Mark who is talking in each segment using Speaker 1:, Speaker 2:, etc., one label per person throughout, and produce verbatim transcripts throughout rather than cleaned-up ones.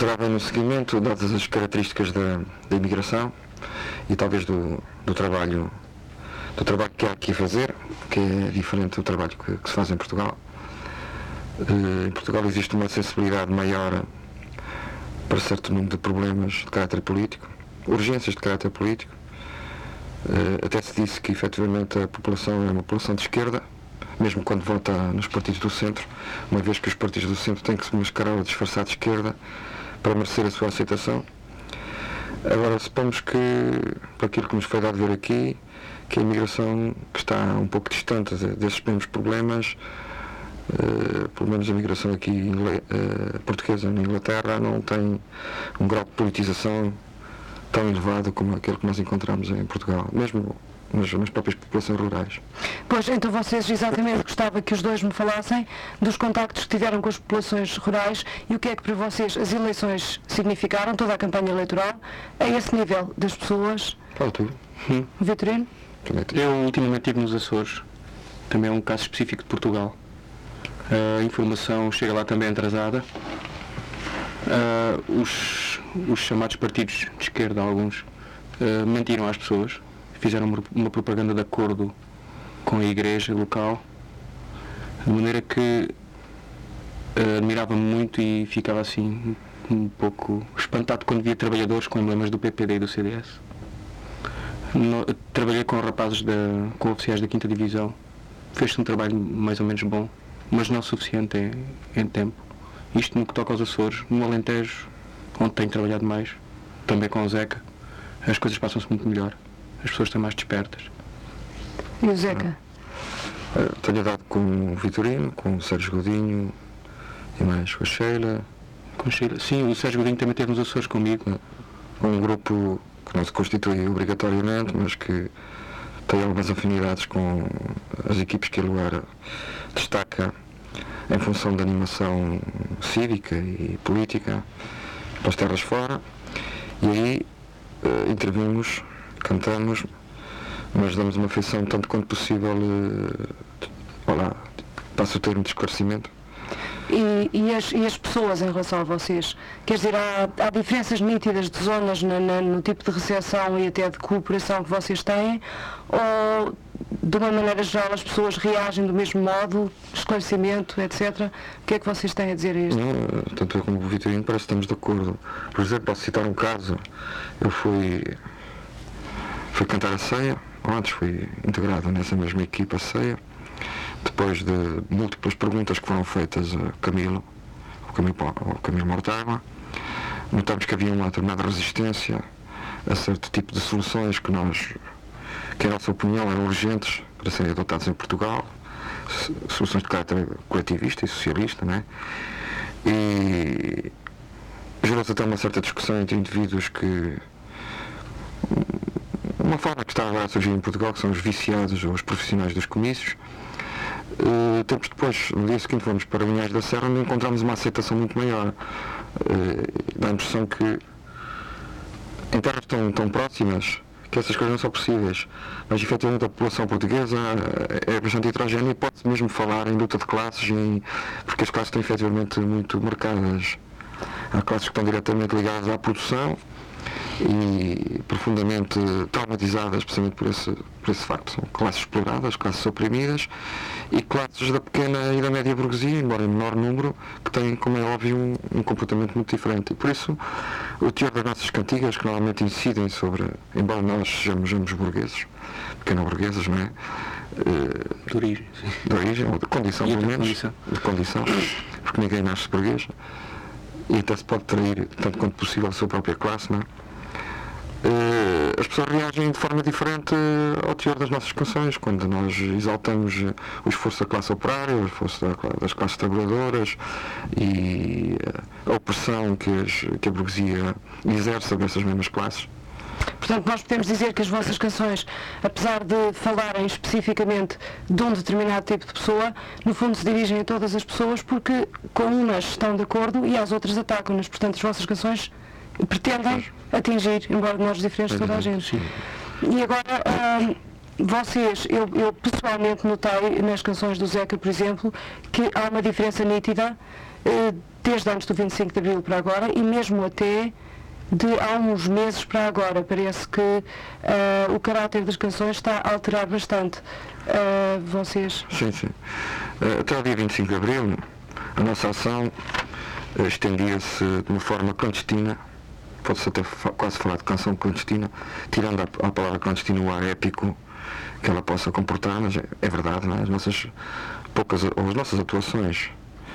Speaker 1: pegava no seguimento, dadas as características da, da imigração e talvez do, do trabalho do trabalho que há aqui a fazer, que é diferente do trabalho que, que se faz em Portugal. Uh, em Portugal existe uma sensibilidade maior para certo número de problemas de caráter político, urgências de caráter político. Uh, até se disse que efetivamente a população é uma população de esquerda, mesmo quando vota nos partidos do centro, uma vez que os partidos do centro têm que se mascarar ou disfarçar de esquerda para merecer a sua aceitação. Agora, supomos que, por aquilo que nos foi dado ver aqui, que a imigração que está um pouco distante desses mesmos problemas, uh, pelo menos a imigração aqui uh, portuguesa na Inglaterra não tem um grau de politização tão elevado como aquele que nós encontramos em Portugal, mesmo nas, nas próprias populações rurais.
Speaker 2: Pois, então vocês exatamente gostava que os dois me falassem dos contactos que tiveram com as populações rurais e o que é que para vocês as eleições significaram, toda a campanha eleitoral, a esse nível das pessoas.
Speaker 1: Fala tu.
Speaker 2: Hum. Vitorino?
Speaker 3: Eu ultimamente estive nos Açores, também é um caso específico de Portugal. A informação chega lá também atrasada. Uh, os, os chamados partidos de esquerda, alguns, uh, mentiram às pessoas, fizeram uma, uma propaganda de acordo com a igreja local, de maneira que uh, admirava-me muito e ficava assim um pouco espantado quando via trabalhadores com emblemas do P P D e do C D S. No, trabalhei com rapazes, da, com oficiais da quinta Divisão, fez-se um trabalho mais ou menos bom, mas não suficiente em, em tempo. Isto no que toca aos Açores, no Alentejo, onde tenho trabalhado mais, também com o Zeca, as coisas passam-se muito melhor, as pessoas estão mais despertas.
Speaker 2: E o Zeca?
Speaker 1: Eu tenho dado com o Vitorino, com o Sérgio Godinho e mais com a Sheila.
Speaker 3: Com a Sheila? Sim, o Sérgio Godinho também esteve nos Açores comigo.
Speaker 1: Com um grupo que não se constitui obrigatoriamente, mas que tem algumas afinidades com as equipes que ele agora destaca em função da animação cívica e política das terras fora. E aí uh, intervimos, cantamos, mas damos uma feição tanto quanto possível, uh, olá, passo o termo de esclarecimento.
Speaker 2: E, e, as, e as pessoas em relação a vocês? Quer dizer, há, há diferenças nítidas de zonas na, na, no tipo de recepção e até de cooperação que vocês têm? Ou, de uma maneira geral, as pessoas reagem do mesmo modo, esclarecimento, etcétera? O que é que vocês têm a dizer a isto?
Speaker 1: Não, tanto eu como o Vitorino parece que estamos de acordo. Por exemplo, posso citar um caso. Eu fui, fui cantar a ceia, antes fui integrado nessa mesma equipa ceia. Depois de múltiplas perguntas que foram feitas a Camilo, ao Camilo, ao Camilo Mortágua, notamos que havia uma determinada resistência a certo tipo de soluções que nós, que a nossa opinião eram urgentes para serem adotadas em Portugal, soluções de caráter coletivista e socialista, não é? E gerou-se até uma certa discussão entre indivíduos que, uma forma que está agora a surgir em Portugal, que são os viciados ou os profissionais dos comícios. Uh, tempos depois, no dia seguinte, fomos para Linhares da Serra onde encontramos uma aceitação muito maior. Uh, dá a impressão que em terras tão, tão próximas que essas coisas não são possíveis, mas efetivamente a população portuguesa é bastante heterogénea e pode-se mesmo falar em luta de classes, em, porque as classes estão efetivamente muito marcadas. Há classes que estão diretamente ligadas à produção e profundamente traumatizadas precisamente por esse, por esse facto. São classes exploradas, classes oprimidas e classes da pequena e da média burguesia, embora em menor número, que têm, como é óbvio, um, um comportamento muito diferente. E por isso, o teor das nossas cantigas, que normalmente incidem sobre, embora nós sejamos ambos burgueses, pequeno-burgueses, não é? Uh,
Speaker 3: de origem, sim.
Speaker 1: De origem, ou de condição, pelo menos. Condição. De condição, porque ninguém nasce burguês. E até se pode trair, tanto quanto possível, a sua própria classe, não é? Uh, as pessoas reagem de forma diferente ao teor das nossas canções, quando nós exaltamos o esforço da classe operária, o esforço da, das classes trabalhadoras e a opressão que, as, que a burguesia exerce sobre essas mesmas classes.
Speaker 2: Portanto, nós podemos dizer que as vossas canções, apesar de falarem especificamente de um determinado tipo de pessoa, no fundo se dirigem a todas as pessoas porque com umas estão de acordo e às outras atacam-nas. Portanto, as vossas canções pretendem atingir, embora de modos diferentes, de toda a gente.
Speaker 1: Sim.
Speaker 2: E agora, hum, vocês, eu, eu pessoalmente notei nas canções do Zeca, por exemplo, que há uma diferença nítida eh, desde antes do vinte e cinco de Abril para agora e mesmo até de há uns meses para agora. Parece que uh, o caráter das canções está a alterar bastante. Uh, vocês?
Speaker 1: Sim, sim. Uh, até o dia vinte e cinco de Abril, a nossa ação uh, estendia-se de uma forma clandestina, pode-se até fa- quase falar de canção clandestina, tirando a, a palavra clandestina o ar épico que ela possa comportar, mas é, é verdade, não é? As nossas poucas, ou as nossas atuações,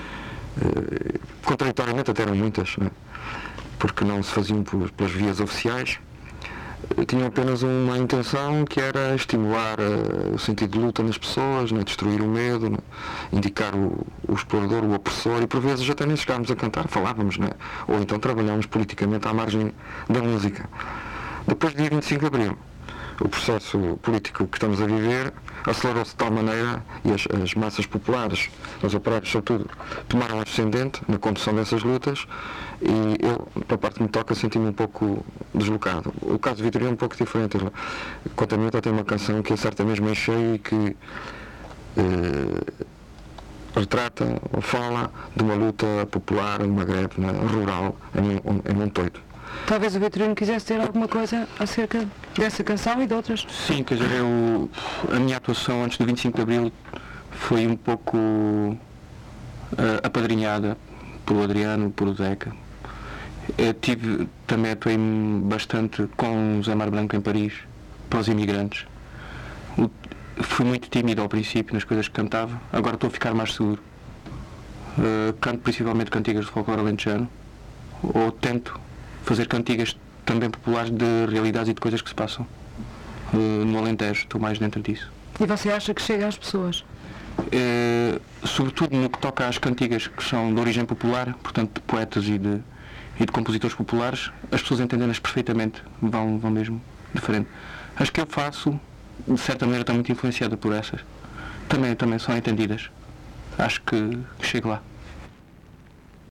Speaker 1: uh, contraditoriamente até eram muitas, não é? Porque não se faziam por, pelas vias oficiais, tinham apenas uma intenção que era estimular uh, o sentido de luta nas pessoas, né? Destruir o medo, né? Indicar o, o explorador, o opressor, e por vezes até nem chegámos a cantar, falávamos, né? Ou então trabalhámos politicamente à margem da música. Depois do dia vinte e cinco de Abril, o processo político que estamos a viver acelerou-se de tal maneira e as, as massas populares, os operários sobretudo, tomaram ascendente na condução dessas lutas e eu, da parte que me toca, senti-me um pouco deslocado. O caso de Vitorino é um pouco diferente. Ele, quanto a mim, tem uma canção que acerta mesmo em cheio e que eh, retrata ou fala de uma luta popular, uma greve, né, rural em, em Montoito.
Speaker 2: Talvez o Vitorino quisesse ter alguma coisa acerca dessa canção e de outras.
Speaker 3: Sim, quer dizer, eu, a minha atuação antes do vinte e cinco de Abril foi um pouco uh, apadrinhada pelo Adriano, pelo Zeca. Eu tive, também atuei bastante com o Zé Mar Branco em Paris, para os imigrantes. O, fui muito tímido ao princípio nas coisas que cantava, agora estou a ficar mais seguro. Uh, canto principalmente cantigas de folclore alentejano, ou tento fazer cantigas também populares de realidades e de coisas que se passam uh, no Alentejo, estou mais dentro disso.
Speaker 2: E você acha que chega às pessoas?
Speaker 3: Uh, sobretudo no que toca às cantigas que são de origem popular, portanto de poetas e de, e de compositores populares, as pessoas entendem-nas perfeitamente, vão, vão mesmo de frente. As que eu faço, de certa maneira, estão muito influenciadas por essas. Também, também são entendidas. Acho que chego lá.